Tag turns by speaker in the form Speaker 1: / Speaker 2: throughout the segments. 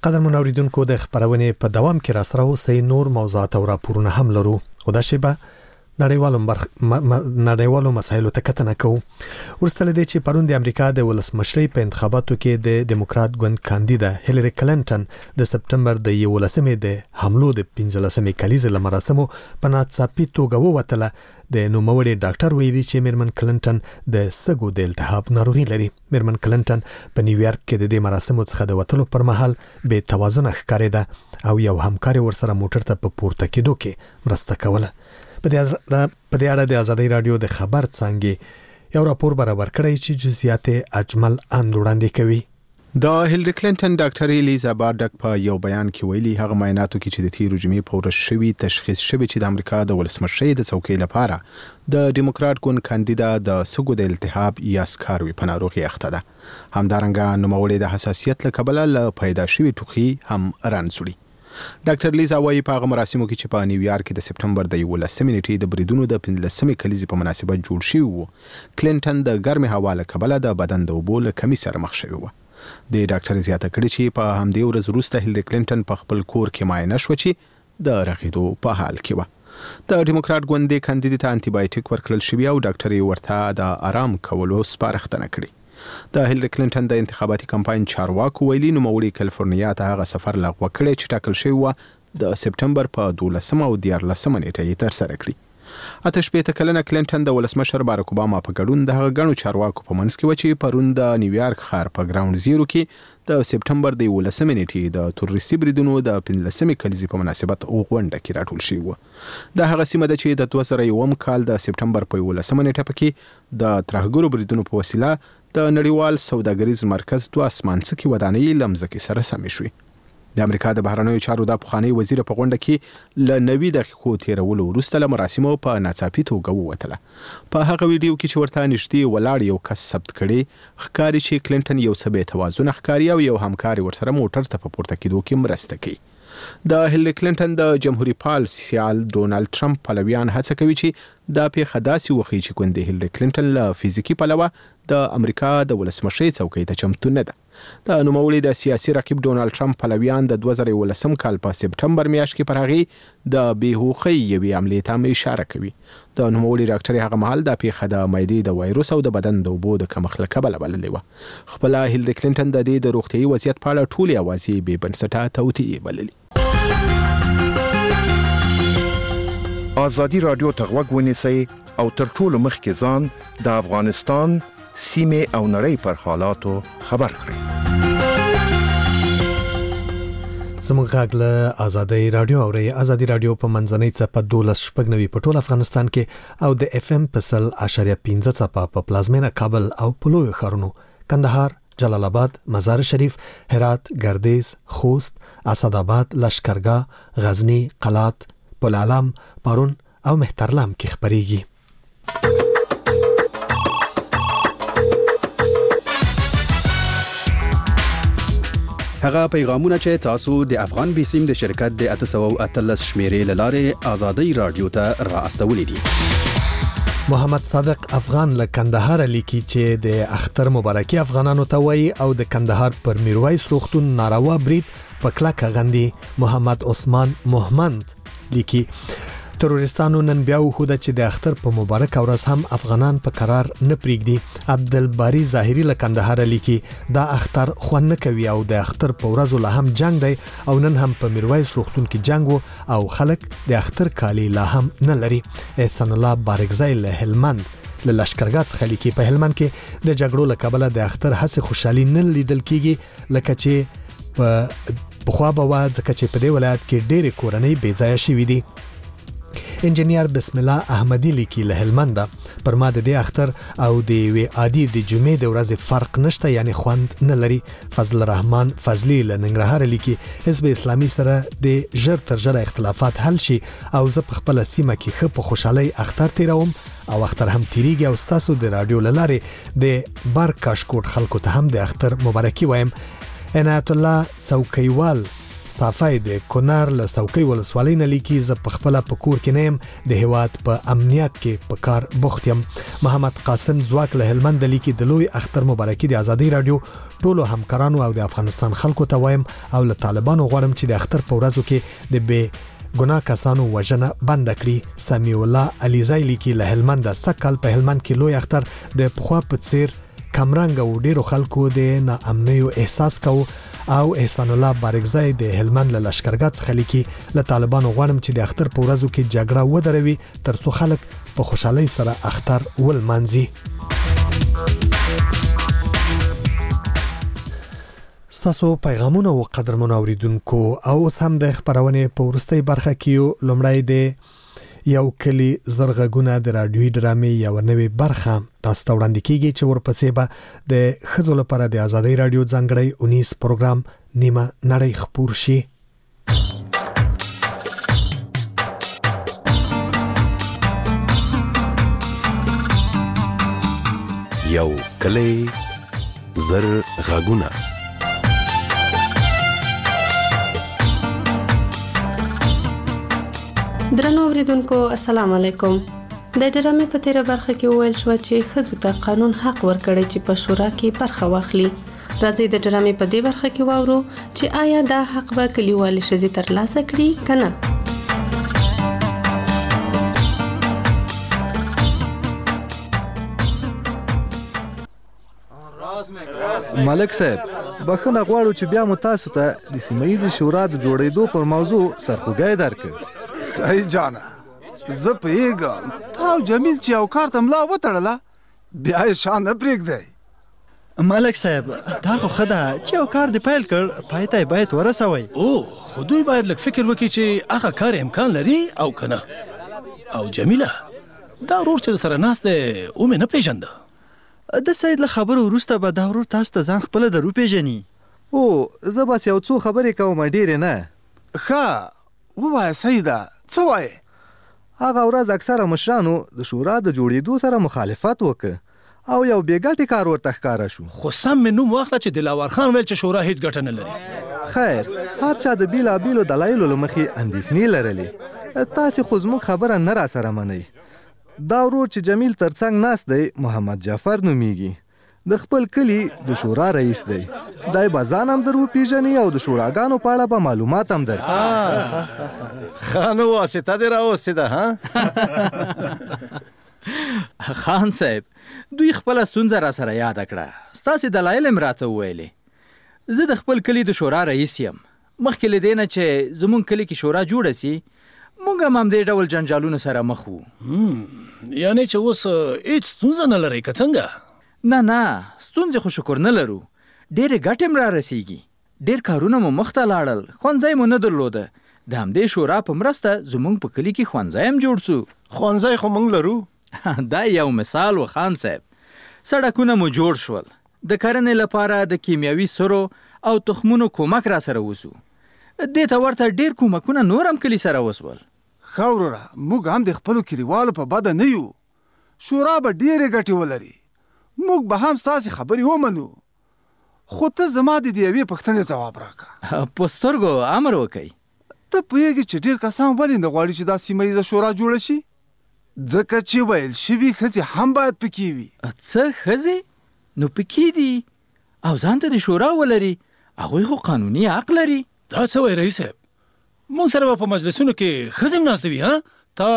Speaker 1: قدرمن اوریدونکو د خبرونې په دوام کې را سره اوسئ. نور موضوعات او راپورونه هم لرو خو دا شیبه نړیوالو مسایلو ته کتنه کوو. ورسته لدې چې پرون د امریکا د ولسمشرۍ په انتخاباتو کې د ډیموکرات ګوند کاندیدا هیلری کلینټن د سپټمبر د 11مې د حملو د 15مې کلیزې مراسمو په ناڅاپي توګه ووتله. د نوموړي ډاکټر ویلي چې میرمن کلینټن د سږو د التهاب ناروغي لري. میرمن کلینټن په نیویارک کې د دې مراسمو څخه د وتلو پر مهال بې توازن ښکارېده او یو همکار ورسره موټر ته په پورته کېدو کې مرسته کوله. په دې اړه د ازادي رادیو د خبر څانګې یو راپور برابر کړی چې جزئیات اجمل وړاندې کوي.
Speaker 2: د هیلری کلینټن ډاکټر الیزابت په یو بیان کې ویلي هغه معایناتو کې چې د تیرو جمعې په ورځ شوي تشخیص شوی چې د امریکا د ولسمشرۍ د څوکۍ لپاره د ډیموکرات ګوند کاندیدا د سږو د التهاب یا سکاروي په ناروغي اخته ده. همدارنګه نوموړي د حساسیت له کبله له پیدا شوي ټوخي هم رانځوړي. ډاکټر لیزا وايي په هغه مراسمو کې چې په نیویارک کې د سپټمبر د 11مې نیټې د بریدونو د 15مې کلیزې په مناسبت جوړ شوی وو، کلینټن د ګرمې هوا له کبله د بدن د اوبو له کمی سره مخ شوی و. د ډاکټر زیاته کړي چې په همدې ورځ وروسته هیلری کلینټن په خپل کور کې معاینه شو چې د رغېدو په حال کې و. د ډیموکرات ګوند کاندیدا ته انټي بایوټیک ورکړل شوی او ډاکټر یې ورته د آرام کولو سپارښتنه کړې. د هیلری کلینټن د انتخاباتي کمپاین چارواکو ویلي نوموړي کالیفورنیا ته هغه سفر لغوه کړی چې ټاکل شوی و د سپټمبر په 12 او 14 نیټه یې ترسره کړی. اته شپېته کلنه کلینټن د ولسمشر باراک اوباما په ګډون د هغه غنو چارواکو په منځ کې و چې پرون د نیویارک ښار په ګراوند زیرو کې د سپټمبر د 11مې نیټې د تروریستي بریدونو د 15مې کلیزې په مناسبت غونډه کې راټول شوی و. د هغه سیمه ده چې د 2001 کال د سپټمبر په 11مې نیټه کې د ترهګرو بریدونو په وسیله د نړیوال سوداګریز مرکز 2 اسمانڅکي ودانۍ لمزکې سره سمې شوې. د امریکا د بهرنیو چارو د پخوانی وزیر په غونډه کې ل 90 دقیقو تیرولو وروسته له مراسمو په ناڅاپي توګه ووتله. په هغه ویډیو کې چې ورته نږدې ولاړ یو کس ثبت کړي ښکاري چې کلینټن یو څه بې توازن ښکاري او یو همکار ورسره موټر ته په پورته کېدو کې مرسته کوي. د هیلری کلینټن د جمهوریت پال سیال ډونالد ټرمپ پلویان هڅه کوي چې دا پیښه داسې وښیي چې ګوند هیلری کلینټن له فزیکي پلوه د امریکا د ولسمشرۍ څوکۍ ته چمتو نه ده. د نوموړي د سیاسي رقیب ډونالد ټرمپ پلویان د 2011 کال په سپټمبر میاشت کې پر هغې د بېهوښۍ یوې حملې ته اشاره کوي. د نوموړي ډاکټر هغه مهال دا پیښه د معدې د وایروس او د بدن د اوبو د کمښت له کبله بللې وه. خپله هیلری کلینټن د دې د روغتیایي وضعیت په اړه ټولې اوازې بې بنسټه توطئې بللې.
Speaker 3: ازادي رادیو ته غوږ ونیسئ او تر ټولو مخکې ځان د افغانستان سیمې او نړۍ پر حالاتو خبر کړئ.
Speaker 1: زموږ غږ له ازادي رادیو اوري. ازادي رادیو په منځنۍ څپه 12.9 په ټول افغانستان کې او د FM په 0.5 څپه په پلازمینه کابل او په لویو ښارونو کندهار، جلال آباد، مزار شریف، هرات، ګردیز، خوست، اسداباد، لشکرګاه، غزنی، قلات، پلعلم، پارون او مهترلام کې خبريږي.
Speaker 4: هغه پیغامونه چې تاسو د افغان بیسیم د شرکت د 813 شمیرې لاره ازادي رادیو ته را استولې دي.
Speaker 1: محمد صادق افغان له کندهار لیکي چې د اختر مبارکي افغانانو ته وایي او د کندهار پر میرویس روغتون ناروا برید په کلکه غندي. محمد عثمان محمد لیکي تروریستانو نن بیا وخوده چې د اختر په مبارک ورځ هم افغانان په قرار نه پریږدي. عبدالباری ظاهری له کندهار لیکي دا اختر خوند نه کوي او د اختر په ورځ له هم جنگ دی او نن هم په میرویس روغتون کې جنگ او خلک د اختر کالی لا هم نه لري. احسان الله بارکزی له هلمند له لشکرګاه څخه لیکي په هلمند کې د جګړو له کبله د اختر هڅه خوشحالي نه لیدل کیږي لکه چې په خو به وا ځکه چې په دې ولایت کې ډېرې کورنۍ بې ځایه شوې دي. انجینیر بسم الله احمدی لیکي له هلمند پر ما د دې اختر او د وی عادي د جمعې د ورځې فرق نشته یعنی خوند نه لري. فضل الرحمن فضلی له ننګرهار لیکي حزب اسلامي سره د ژر تر ژره اختلافات حل شي او زه په خپل سیمه کې خپ خوشحالي اختر تیروم او اختر هم تیریږي او تاسو د رادیو لاره د بار کاشکوټ خلکو ته هم د اختر مبارکي وایم. عنایت الله څوکیوال صافی د کونړ له څوکۍ ولسوالۍ نه لیکي زه په خپله په کور کې نه یم د هیواد په امنیت کې په کار بوخت یم. محمد قاسم ځواک له هلمند لیکي د لوی اختر مبارکي د ازادي رادیو ټولو همکارانو او د افغانستان خلکو ته وایم او له طالبانو غواړم چې د اختر په ورځو کې د بې ګناه کسانو وژنه بند کړي. سمیع الله علیزی لیکي له هلمند سکل په هلمند کې لوی اختر د پخوا په څیر کمرنګ او ډیرو خلکو د ناامنیو احساس کو او احسان الله بارګزی د هلمند له لشکرګاه څخه لیکي له طالبانو غواړم چې د اختر په ورځو کې جګړه ودروي ترڅو خلک په خوشحالۍ سره اختر ولمانځي. ستاسو پیغامونه او قدرمنو اوریدونکو او اوس هم د خبرونه په ورستۍ برخه کې لومړی د یو کلی زرغګونه د رادیوي ډرامې یو نوې برخه تاسو ته وړاندې کیږي چې ورپسې به د ښځو لپاره د ازادۍ رادیو ځانګړی 19 پروګرام نیمه نړۍ خپور شي.
Speaker 5: یو کلی زرغګونه.
Speaker 6: درنو اوریدونکو السلام علیکم. د ډرامې په تیره برخه کې ویل شو چې ښځو ته قانون حق ورکړي چې په شورا کې برخه واخلي. راځي د ډرامې په دې برخه کې واورو چې آیا دا حق به کلیوالې ښځې ترلاسه کړي کنه.
Speaker 7: ملک صاحب بخښنه غواړو چې بیا مو تاسو ته د سیمه‌ییزې شورا د جوړېدو پر موضوع سرخوږی درکړ.
Speaker 8: صحیح جانه زه پوهېږم تا او جمیل چې یو کار ته ملا وتړله بیا یې شان نه پرېږدی.
Speaker 9: ملک صاحب دا خو ښه ده چې یو کار دې پیل کړ پای ته یې باید ورسوئ.
Speaker 10: خو دوی باید لږ فکر وکړي چې هغه کار امکان لري او که نه. او جمیله دا ورور چې سره ناست دی ومې نه پېژنده.
Speaker 9: د سید له خبرو وروسته به دا ورور تاسو ته ځان خپله در وپېژني.
Speaker 7: زه بس یو څو خبرې کوم ډېرې نه.
Speaker 8: ښه ووایه سیده څه وایې؟
Speaker 7: هغه ورځ اکثره مشرانو د شورا د جوړېدو سره مخالفت وکړ او یو بې ګټې کار ورته ښکاره شو.
Speaker 10: خو سم مې نوم واخله چې دلاور خان ویل چې شورا هیڅ ګټه نه لري.
Speaker 7: خیر هر چا د بیلابیلو دلایلو له مخې اندېښنې لرلې. تاسې خو زموږ خبره نه راسره منئ. دا ورور چې جمیل ترڅنګ ناست دی محمد جعفر نومیږي. د خپل کلی د شورا رئیس دی. دای به ځان هم در وپېژني او د شوراګانو په اړه به معلومات هم درکړي.
Speaker 11: ښه نو واسطه دې راوستې ده
Speaker 12: خان صاحب دوی خپله ستونزه را سره یاده کړه. ستاسې دلایل هم راته وویلې. زه د خپل کلی د شورا رئیس یم. مخکې له دې نه چې زموږ کلی کې شورا جوړه سي مونږ هم همدې ډول جنجالونو سره مخ وو.
Speaker 10: یعنې چې اوس هېڅ ستونزه نه لرئ که څنګه؟
Speaker 12: نه ستونزې خو شکر نه لرو. ډېرې ګټې هم را رسیږي. ډېر کارونه مو مخته لاړل. ښوونځی مو نه درلوده. د همدې شورا په مرسته زموږ په کلي کې ښوونځی هم جوړ سو.
Speaker 11: ښوونځی خو موږ لرو.
Speaker 12: دا یو مثال و خان صاحب. سړکونه مو جوړ شول. د کرنې لپاره د کیمیاوي سرو او تخمونو کومک را سره وسو. دې ته ورته ډېر کومکونه نور هم کلي سره وسول.
Speaker 8: ښه وروره موږ هم د خپلو کلیوالو په بده نه یو. شورا به ډېرې ګټې ولري. موږ به هم ستاسې خبرې ومنو. خو ته زما د دې یوې پوښتنې ځواب راکړه.
Speaker 12: په سترګو امر وکئ.
Speaker 8: ته پوهېږې چې ډېر کسان ولې نه غواړي چې دا سیمه ییزه شورا جوړه شي؟ ځکه چې ویل شوي ښځې هم باید پکې وي.
Speaker 12: څه ښځې؟ نو پکې دي او ځان ته د شورا ولري. هغوی خو قانوني حق لري.
Speaker 10: دا څه وایي رئیس صاحب؟ مونږ سره به په مجلسونو کې ښځې هم ناستې وي تا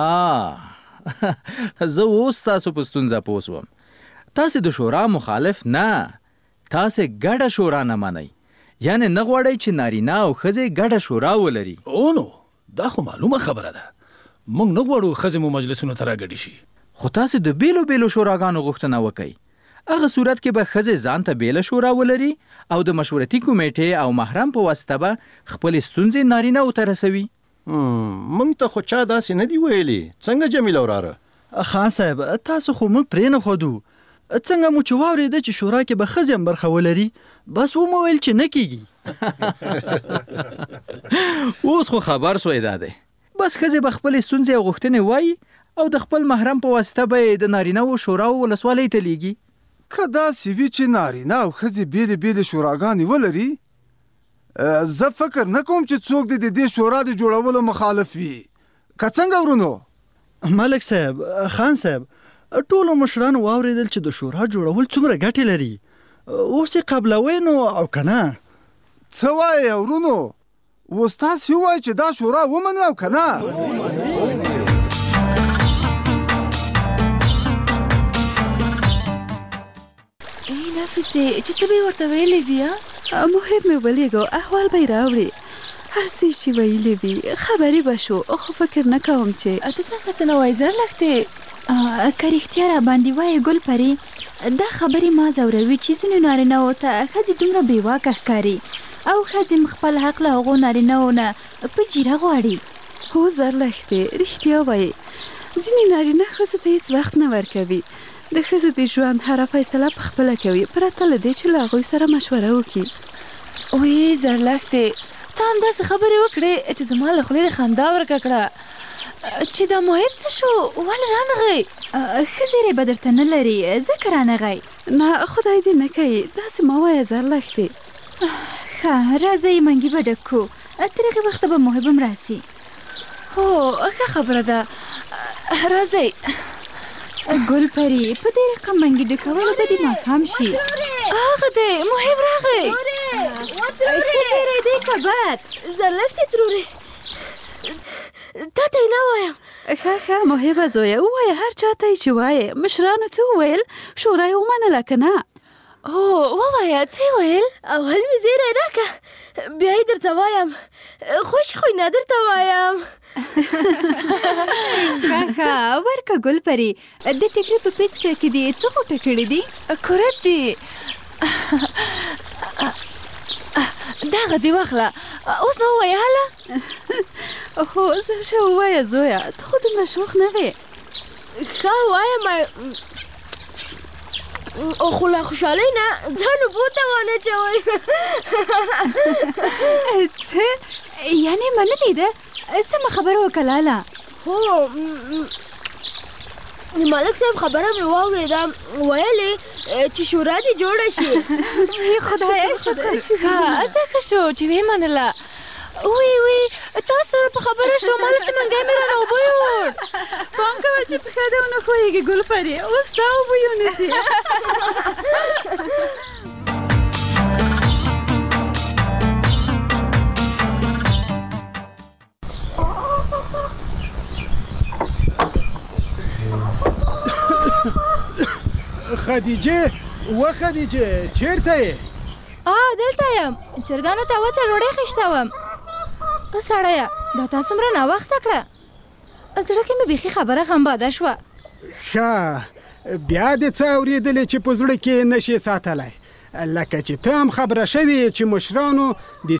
Speaker 12: زه اوس تاسو په ستونزه پوه سوم. تاسې د شورا مخالف نه. تاسې ګډه شورا نه منئ. یعنې نه غواړئ چې نارینه او ښځې ګډه شورا ولري.
Speaker 10: نو دا خو معلومه خبره ده. موږ نه غواړو ښځې مو مجلسونو ته راګډې شي.
Speaker 12: خو تاسې د بیلو بیلو شوراګانو غوښتنه وکئ. هغه صورت کې به ښځې ځان ته بیله شورا ولري او د مشورتي کمیټې او محرم په واسطه به خپلې ستونزې نارینه‌و ته رسوي.
Speaker 11: موږ ته خو چا داسې نه دي ویلي. څنګه جمیله وراره؟
Speaker 9: خان صاحب تاسو خو موږ پرې نه ښودو. څنګه مو چې واورېده چې شورا کې به ښځې هم برخه ولري بس ومو ویل چې نه کیږي.
Speaker 12: اوس خو خبر سوی دا دی. بس ښځې به خپلې ستونزې او غوښتنې وایي او د خپل محرم په واسطه به یې د نارینه‌و شوراو ولسوالۍ ته لیږي.
Speaker 8: که داسې وي چې نارینه او ښځې بیلې بیلې شوراګانې ولري زه فکر نه کوم چې څوک د دې شورا د جوړولو مخالف وي. که څنګه ورونو؟
Speaker 9: ملک صاحب، خان صاحب، ټولو مشرانو واورېدل چې د شورا جوړول څومره ګټې لري. اوس یې قبلوئ نو او که نه؟
Speaker 8: څه وایې ورونو؟ اوس تاسې ووایئ چې دا شورا ومنو او که نه؟
Speaker 13: نفسې چې څه به یې ورته ویلې وي؟
Speaker 14: محب مې ولېږو، احوال به یې راوړي. هر څه یې چې ویلې وي خبرې به شو، خو فکر نه کوم چې
Speaker 13: ته څنګه څه نه وایې زرلښتې؟ که رښتیا را باندې وایې ګل پري، دا خبرې ما ځوروي چې ځینو نارینهو ته ښځې دومره بېواکه ښکاري او ښځې خپل حق له هغو نارینهو نه په جیره غواړي.
Speaker 14: هو زرلښتې، رښتیا وایې. ځینې نارینه ښځو ته هېڅ وخت نه ورکوي. د ښځو د ژوند هره فیصله په خپله کوي، پرته له دې چې له هغوی سره مشوره وکړي.
Speaker 13: وی زرلښتې، ته همداسې خبرې وکړې چې زما له خولې خندا ورکه کړه. چې دا محب څه شو؟ ولې رانغی؟
Speaker 14: ښه زیری به درته نه لري، ځکه رانغی. نه خدای دې نه کوي، داسې مه وایه زرلښتې.
Speaker 13: ښه راځئ منګي به ډک کړو، تر هغې وخته به محب هم راسي. هو ښه خبره ده، راځئ.
Speaker 14: ګل پري، په دې رقم منګي ډکولو به دې ماښام شي.
Speaker 13: هغه دی محب راغی.
Speaker 14: تېری دی که بد؟
Speaker 13: زرلښتې ترورې، تا ته یې نه وایم.
Speaker 14: ښه محبه زویه، ووایه هر چا ته یې چې وایې. مشرانو څه وویل؟ شورا یې ومنله که نه؟
Speaker 13: هو ووایه، څه یې ویل؟ اول مې زیری راکړه، بیا یې درته وایم. خوش خوینه درته وایم.
Speaker 14: ښه ورکه ګل پري، د ټیکري په پیڅکه کې دې څه غوټه کړي دي؟
Speaker 13: کورت دي. دغه دې واخله، اوس نو ووایه هله.
Speaker 14: هو زر شه ووایه زویه، ته خو دومره شوخ نه وې.
Speaker 13: ښه وایم، خو له خوشحالۍ نه ځان اوبو ته وانچوئ.
Speaker 14: څه؟ یعنې منلې ده؟ سمه خبره وکړه لاله.
Speaker 13: هو ملک صاحب خبره مې واورېده، ویلې چې شورا دې جوړه شي.
Speaker 14: خدایه شکر چې
Speaker 13: ځکه شو چې ویې منله. وی تاسو سره په خبره شو، ماله چې منګی مې رانه اوبه یوړ.
Speaker 14: پام کوه چې پښه دې ونه ښویېږي ګل پري، اوس دا اوبه یې ونیسي.
Speaker 10: خدیجه، و خدیجه چیرته یې؟
Speaker 13: دلته یم، چرګانو ته وچه ډوډۍ خیشته وم. سړیه، دا تا څومره ناوخته کړه؟ زړه کې مې بیخي خبره غمباده شوه.
Speaker 10: ښه، بیا دې څه اورېدلې چې په زړه کې نشې ساتلی؟ لکه چې ته هم خبره شوې چې مشرانو د